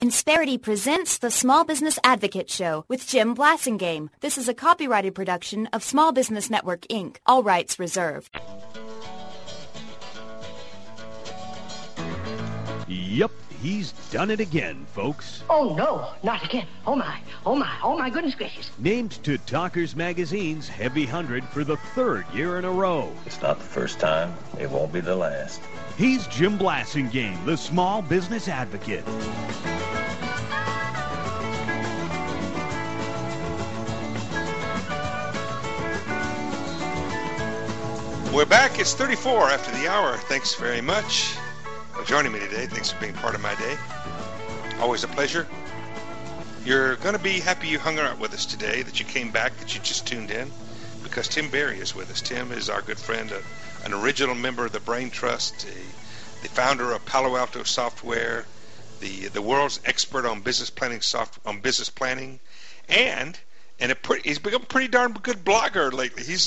Insperity presents the Small Business Advocate Show with Jim Blasingame. This is a copyrighted production of Small Business Network, Inc. All rights reserved. Yep, he's done it again, folks. Oh, no, not again. Oh, my goodness gracious. Named to Talkers Magazine's Heavy 100 for the third year in a row. It's not the first time. It won't be the last. He's Jim Blasingame, the Small Business Advocate. We're back. It's 34 after the hour. Thanks very much for joining me today. Thanks for being part of my day. Always a pleasure. You're going to be happy you hung out with us today, that you came back, that you just tuned in, because Tim Berry is with us. Tim is our good friend, an original member of the Brain Trust, the founder of Palo Alto Software, the world's expert on business planning, and he's become a pretty darn good blogger lately. He's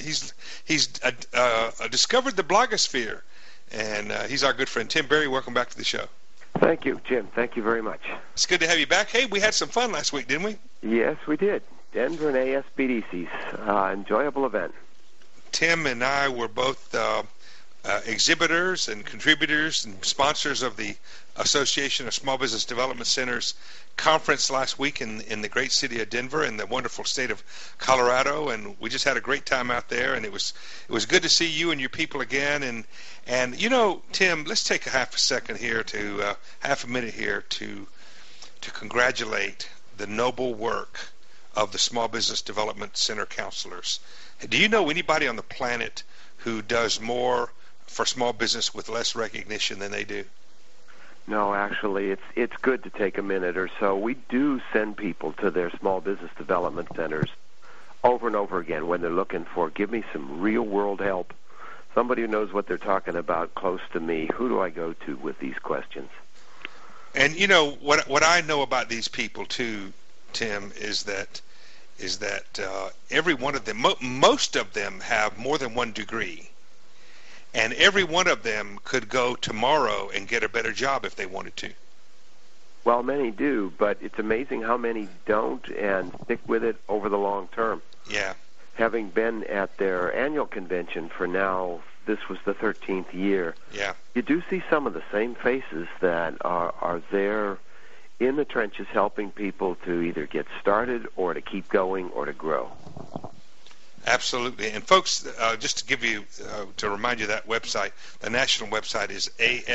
discovered the blogosphere, and he's our good friend. Tim Berry, welcome back to the show. Thank you, Jim. Thank you very much. It's good to have you back. Hey, we had some fun last week, didn't we? Yes, we did. Denver and ASBDC's enjoyable event. Tim and I were both exhibitors and contributors and sponsors of the Association of Small Business Development Centers conference last week in the great city of Denver in the wonderful state of Colorado, and we just had a great time out there, and it was good to see you and your people again. And you know, Tim, let's take half a minute here to congratulate the noble work of the Small Business Development Center counselors. Do you know anybody on the planet who does more for small business with less recognition than they do? No, actually, it's good to take a minute or so. We do send people to their small business development centers over and over again when they're looking for, give me some real-world help. Somebody who knows what they're talking about close to me. Who do I go to with these questions? And you know what I know about these people too, Tim, is that every one of them, most of them have more than one degree. And every one of them could go tomorrow and get a better job if they wanted to. Well, many do, but it's amazing how many don't and stick with it over the long term. Yeah. Having been at their annual convention for now, this was the 13th year. Yeah. You do see some of the same faces that are there in the trenches helping people to either get started or to keep going or to grow. Absolutely. And folks, just to give you, to remind you that website, the national website is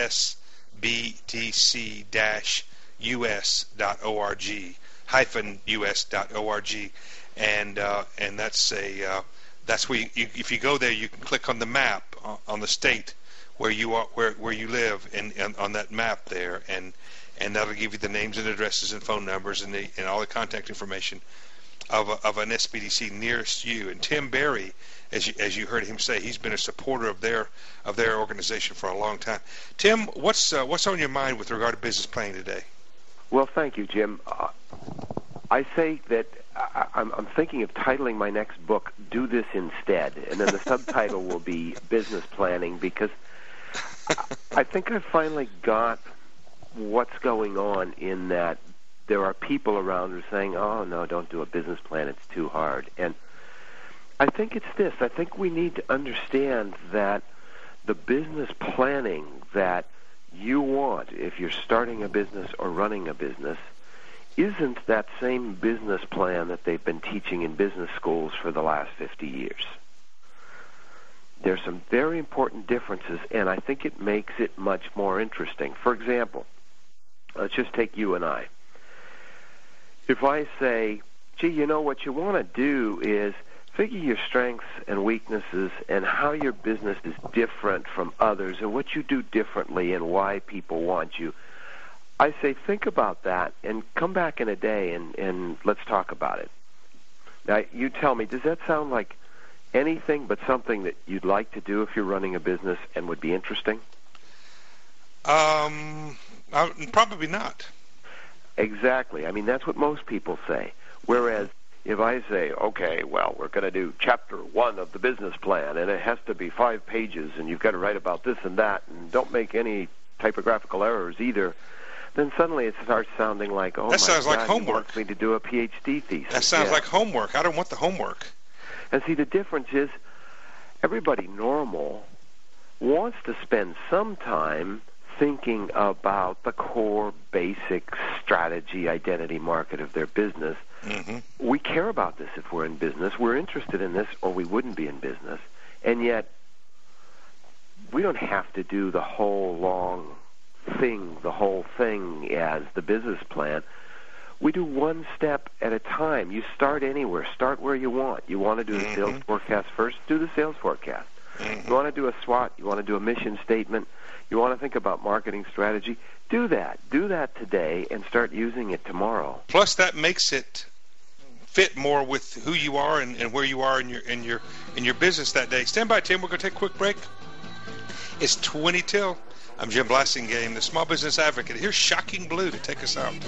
asbdc-us.org, -us.org. And that's where if you go there, you can click on the map on the state where you are, where you live, and on that map there, and that'll give you the names and addresses and phone numbers and all the contact information of an SBDC nearest you. And Tim Berry, as you heard him say, he's been a supporter of their organization for a long time. Tim, what's on your mind with regard to business planning today? Well, thank you, Jim. I say that I'm thinking of titling my next book, Do This Instead, and then the subtitle will be Business Planning, because I think I finally got what's going on in that there are people around who are saying, oh, no, don't do a business plan, it's too hard. And I think it's this. I think we need to understand that the business planning that you want if you're starting a business or running a business isn't that same business plan that they've been teaching in business schools for the last 50 years. There's some very important differences, and I think it makes it much more interesting. For example, let's just take you and I. If I say, gee, you know, what you want to do is figure your strengths and weaknesses and how your business is different from others and what you do differently and why people want you. I say, think about that and come back in a day and let's talk about it. Now, you tell me, does that sound like anything but something that you'd like to do if you're running a business and would be interesting? Probably not. Exactly. I mean, that's what most people say. Whereas if I say, okay, well, we're going to do chapter 1 of the business plan, and it has to be 5 pages, and you've got to write about this and that, and don't make any typographical errors either, then suddenly it starts sounding like, oh, that sounds like God, homework. He wants me to do a PhD thesis. That sounds like homework. I don't want the homework. And see, the difference is everybody normal wants to spend some time thinking about the core basic strategy, identity, market of their business. Mm-hmm. We care about this if we're in business. We're interested in this or we wouldn't be in business. And yet we don't have to do the whole thing as the business plan. We do one step at a time. You start anywhere. Start where you want. You want to do the sales forecast first? Do the sales forecast. You want to do a SWOT? You want to do a mission statement? You want to think about marketing strategy? Do that. Do that today and start using it tomorrow. Plus, that makes it fit more with who you are and where you are in your business that day. Stand by, Tim. We're going to take a quick break. It's 20 till. I'm Jim Blasingame, the Small Business Advocate. Here's Shocking Blue to take us out.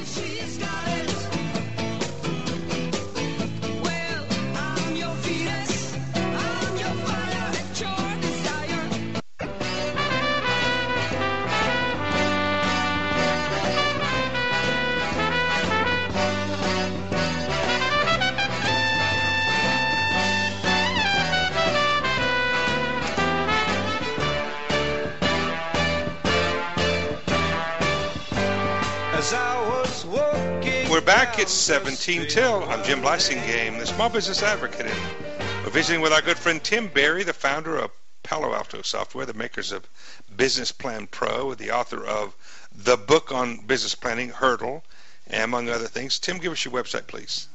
We're back. It's 17 till. I'm Jim Blasingame, the Small Business Advocate. And we're visiting with our good friend Tim Berry, the founder of Palo Alto Software, the makers of Business Plan Pro, the author of the book on business planning, Hurdle, and among other things. Tim, give us your website, please.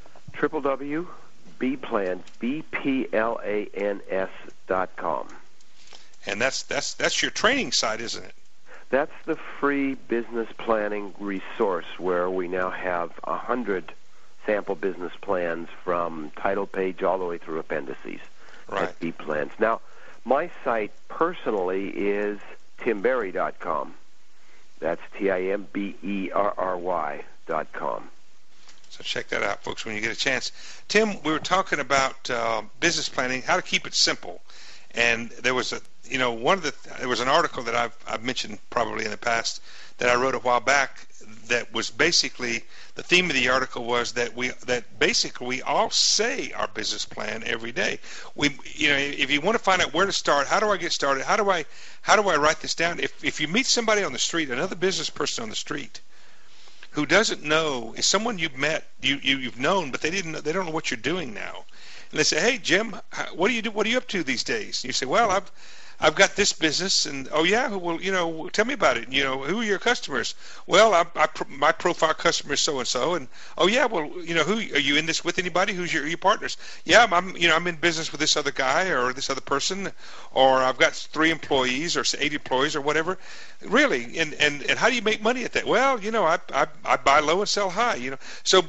www.bplans.com. And that's your training site, isn't it? That's the free business planning resource where we now have 100 sample business plans from title page all the way through appendices at bplans. Now, my site personally is timberry.com. That's TIMBERRY.com. So check that out, folks, when you get a chance. Tim, we were talking about business planning, how to keep it simple. And there was there was an article that I've mentioned probably in the past that I wrote a while back that was basically, the theme of the article was that we all say our business plan every day. If you want to find out where to start, how do I get started? How do I write this down? If you meet somebody on the street, another business person on the street, who doesn't know, is someone you've met, you've known, but they don't know what you're doing now. And they say, "Hey, Jim, what do you do? What are you up to these days?" And you say, "Well, I've got this business." And oh yeah, well, tell me about it. Who are your customers? Well, my profile customer is so and so. And oh yeah, well, who are you in this with? Anybody? Who's your partners? Yeah, I'm in business with this other guy or this other person, or I've got 3 employees or 8 employees or whatever. Really, and how do you make money at that? Well, I buy low and sell high. So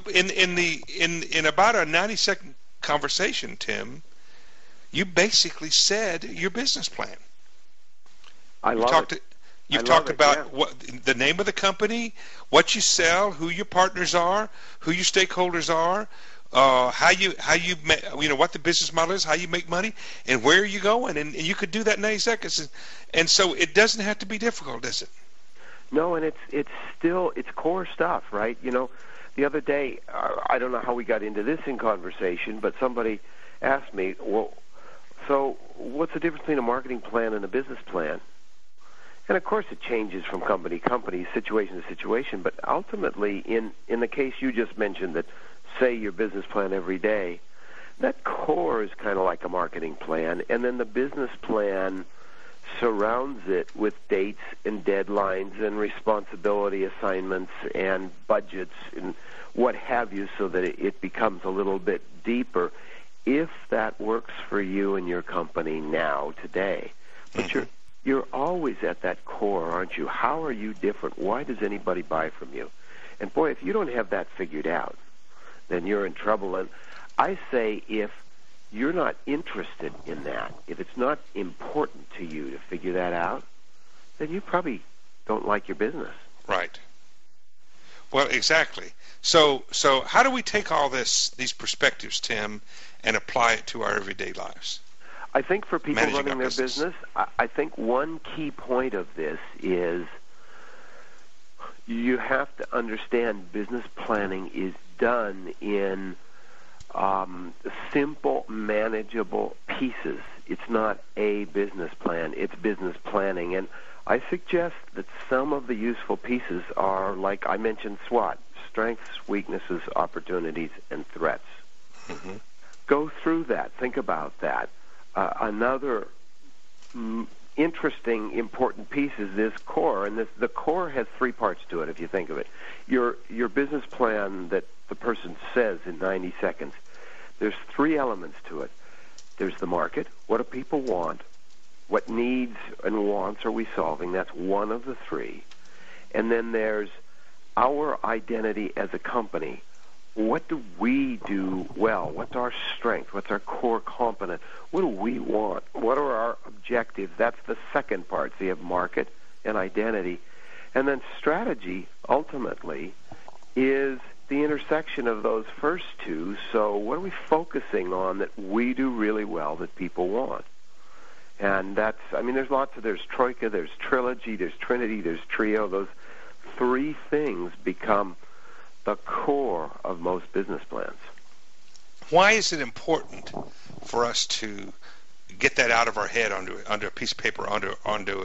in about a 90-second conversation, Tim, you basically said your business plan. You've talked about what the name of the company, what you sell, who your partners are, who your stakeholders are, what the business model is, how you make money, and where are you going, and you could do that in 90 seconds. And so it doesn't have to be difficult, does it? No, and it's core stuff, right? The other day, I don't know how we got into this in conversation, but somebody asked me, well, so what's the difference between a marketing plan and a business plan? And of course it changes from company to company, situation to situation, but ultimately in the case you just mentioned, that say your business plan every day, that core is kind of like a marketing plan, and then the business plan surrounds it with dates and deadlines and responsibility assignments and budgets and what have you, so that it becomes a little bit deeper, if that works for you and your company now, today. But you're always at that core, aren't you? How are you different? Why does anybody buy from you? And boy, if you don't have that figured out, then you're in trouble. And I say, if you're not interested in that, if it's not important to you to figure that out, then you probably don't like your business. Right. Well, exactly. So how do we take all these perspectives, Tim, and apply it to our everyday lives? I think for people running their business, I think one key point of this is you have to understand business planning is done in simple, manageable pieces. It's not a business plan. It's business planning. And I suggest that some of the useful pieces are, like I mentioned, SWOT, strengths, weaknesses, opportunities, and threats. Mm-hmm. Go through that. Think about that. Another interesting, important piece is this core, and the core has three parts to it, if you think of it. Your business plan that the person says in 90 seconds, there's three elements to it. There's the market. What do people want? What needs and wants are we solving? That's one of the three. And then there's our identity as a company. What do we do well? What's our strength? What's our core competence? What do we want? What are our objectives? That's the second part. So you have market and identity. And then strategy, ultimately, is the intersection of those first two. So what are we focusing on that we do really well that people want? And that's, I mean, there's Troika, there's Trilogy, there's Trinity, there's Trio. Those three things become the core of most business plans. Why is it important for us to get that out of our head onto a piece of paper, into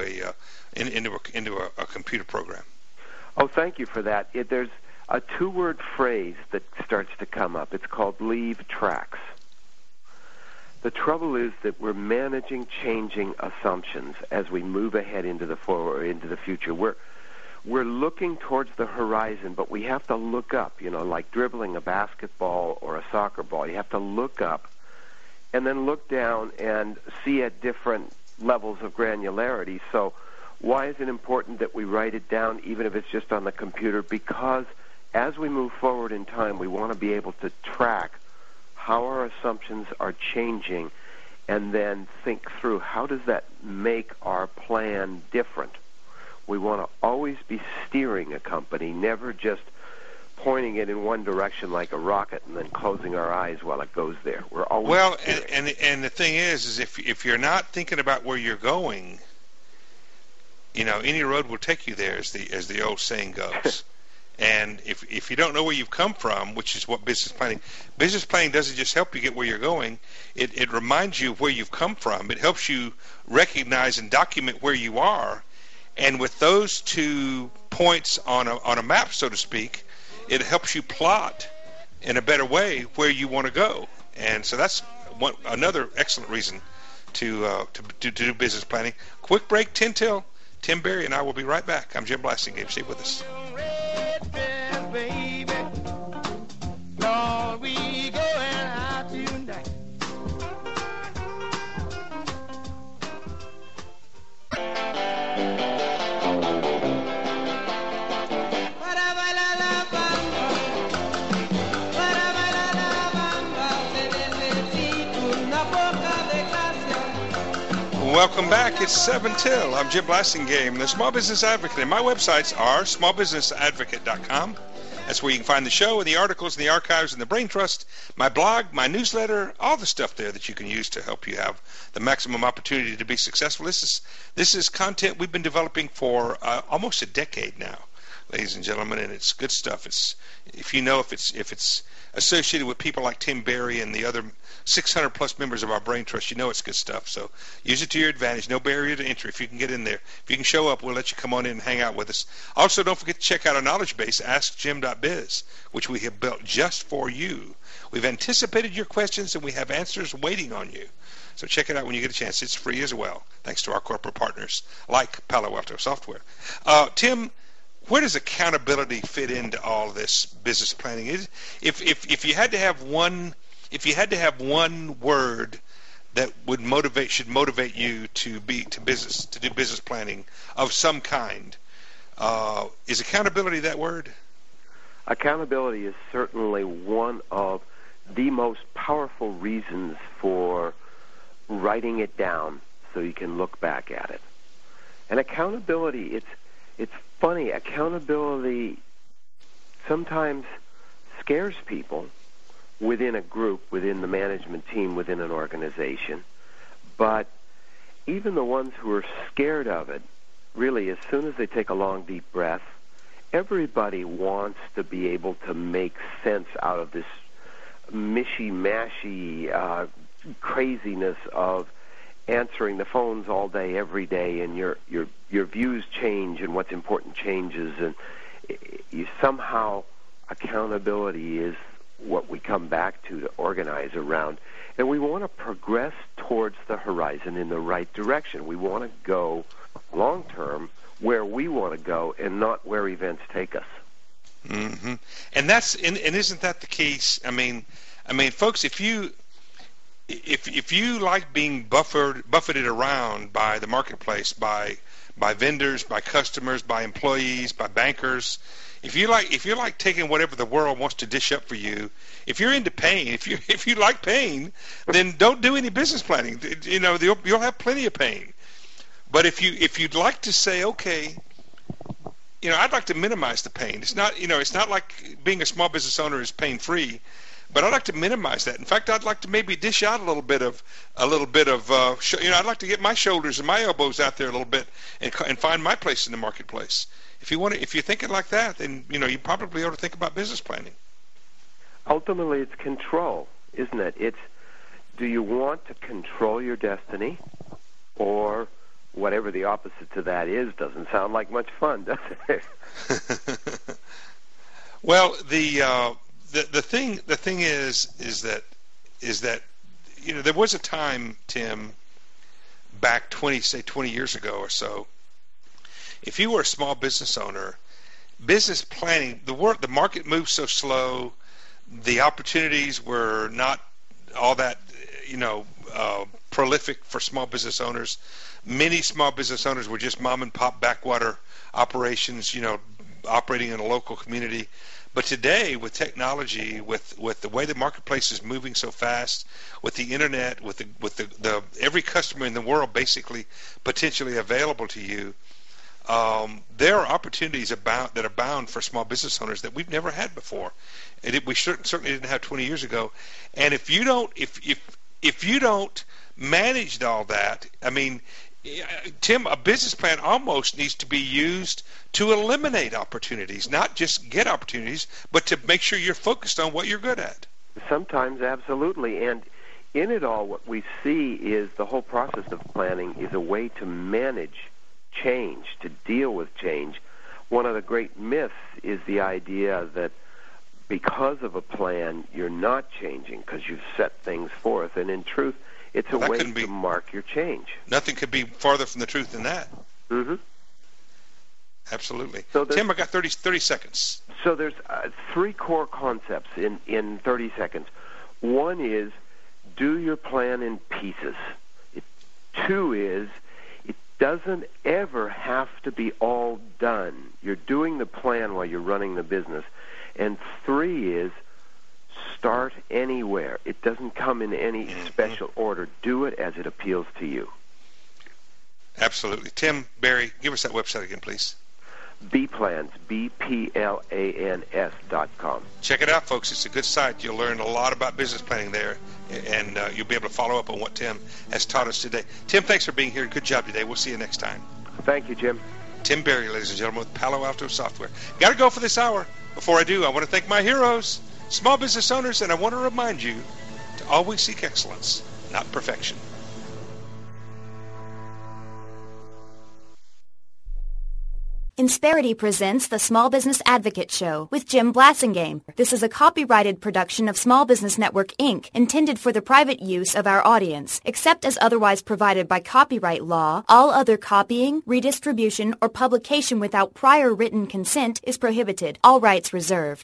a computer program? Oh, thank you for that. There's a two-word phrase that starts to come up. It's called leave tracks. The trouble is that we're managing changing assumptions as we move ahead into the future. We're looking towards the horizon, but we have to look up, like dribbling a basketball or a soccer ball. You have to look up and then look down and see at different levels of granularity. So why is it important that we write it down, even if it's just on the computer? Because as we move forward in time, we want to be able to track how our assumptions are changing and then think through how does that make our plan different. We want to always be steering a company, never just pointing it in one direction like a rocket and then closing our eyes while it goes there. We're always and the thing is if you're not thinking about where you're going, any road will take you there, as the old saying goes. And if you don't know where you've come from, which is what business planning doesn't just help you get where you're going, it reminds you of where you've come from. It helps you recognize and document where you are. And with those 2 points on a map, so to speak, it helps you plot in a better way where you want to go. And so that's another excellent reason to do business planning. Quick break, 10 till. Tim Berry and I will be right back. I'm Jim Blasingame. Stay with us. Welcome back. It's 7 till. I'm Jim Blasingame, the Small Business Advocate, and my websites are smallbusinessadvocate.com. That's where you can find the show and the articles and the archives and the Brain Trust, my blog, my newsletter, all the stuff there that you can use to help you have the maximum opportunity to be successful. This is content we've been developing for almost a decade now, ladies and gentlemen, and it's good stuff. If it's associated with people like Tim Berry and the other 600 plus members of our Brain Trust, it's good stuff. So use it to your advantage. No barrier to entry. If you can get in there, if you can show up, we'll let you come on in and hang out with us. Also, don't forget to check out our knowledge base, AskJim.biz, which we have built just for you. We've anticipated your questions and we have answers waiting on you. So check it out when you get a chance. It's free as well, thanks to our corporate partners like Palo Alto Software. Tim, where does accountability fit into all this business planning? If you had to have one word that should motivate you to do business planning of some kind, is accountability that word? Accountability is certainly one of the most powerful reasons for writing it down so you can look back at it. And accountability, it's funny, accountability sometimes scares people within a group, within the management team, within an organization. But even the ones who are scared of it, really, as soon as they take a long, deep breath everybody wants to be able to make sense out of this mishy-mashy craziness of answering the phones all day, every day, and your views change and what's important changes, and you somehow accountability is what we come back to organize around. And we want to progress towards the horizon in the right direction. We want to go long-term where we want to go and not where events take us. Mm-hmm. And isn't that the case? I mean, folks, if you like being buffeted around by the marketplace, by vendors, by customers, by employees, by bankers, if you like taking whatever the world wants to dish up for you, if you're into pain, if you like pain, then don't do any business planning. You know, you'll have plenty of pain. But if you'd like to say, okay, you know, I'd like to minimize the pain. It's not like being a small business owner is pain free. But I'd like to minimize that. In fact, I'd like to maybe dish out a little bit of, I'd like to get my shoulders and my elbows out there a little bit and find my place in the marketplace. If you're thinking like that, then you probably ought to think about business planning. Ultimately, it's control, isn't it? It's, do you want to control your destiny, or whatever the opposite to that is? Doesn't sound like much fun, does it? Well, the thing is that there was a time, Tim, back 20 years ago or so, if you were a small business owner, business planning, the market moved so slow, the opportunities were not all that prolific for small business owners. Many small business owners were just mom and pop backwater operations, operating in a local community. But today, with technology, with the way the marketplace is moving so fast, with the internet, with the every customer in the world basically potentially available to you, there are opportunities that abound for small business owners that we've never had before, and we certainly didn't have 20 years ago. And if you don't manage all that, I mean, Tim, a business plan almost needs to be used to eliminate opportunities, not just get opportunities, but to make sure you're focused on what you're good at. Sometimes, absolutely. And in it all, what we see is the whole process of planning is a way to manage change, to deal with change. One of the great myths is the idea that because of a plan, you're not changing because you've set things forth. And in truth, it's a way to mark your change. Nothing could be farther from the truth than that. Mm-hmm. Absolutely. So Tim, I got 30 seconds. So there's three core concepts in 30 seconds. One is, do your plan in pieces. Two is, it doesn't ever have to be all done. You're doing the plan while you're running the business. And three is, start anywhere. It doesn't come in any special order. Do it as it appeals to you. Absolutely. Tim, Barry, give us that website again, please. Bplans, BPLANS.com. Check it out, folks. It's a good site. You'll learn a lot about business planning there, and you'll be able to follow up on what Tim has taught us today. Tim, thanks for being here. Good job today. We'll see you next time. Thank you, Jim. Tim Barry, ladies and gentlemen, with Palo Alto Software. Got to go for this hour. Before I do, I want to thank my heroes, small business owners, and I want to remind you to always seek excellence, not perfection. Insperity presents the Small Business Advocate Show with Jim Blasingame. This is a copyrighted production of Small Business Network, Inc., intended for the private use of our audience. Except as otherwise provided by copyright law, all other copying, redistribution, or publication without prior written consent is prohibited. All rights reserved.